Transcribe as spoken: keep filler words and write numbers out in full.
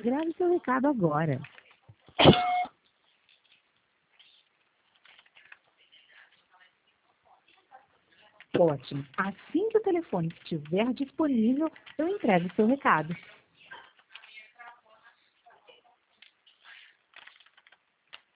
Grave seu recado agora. Ótimo. Assim que o telefone estiver disponível, eu entrego o seu recado.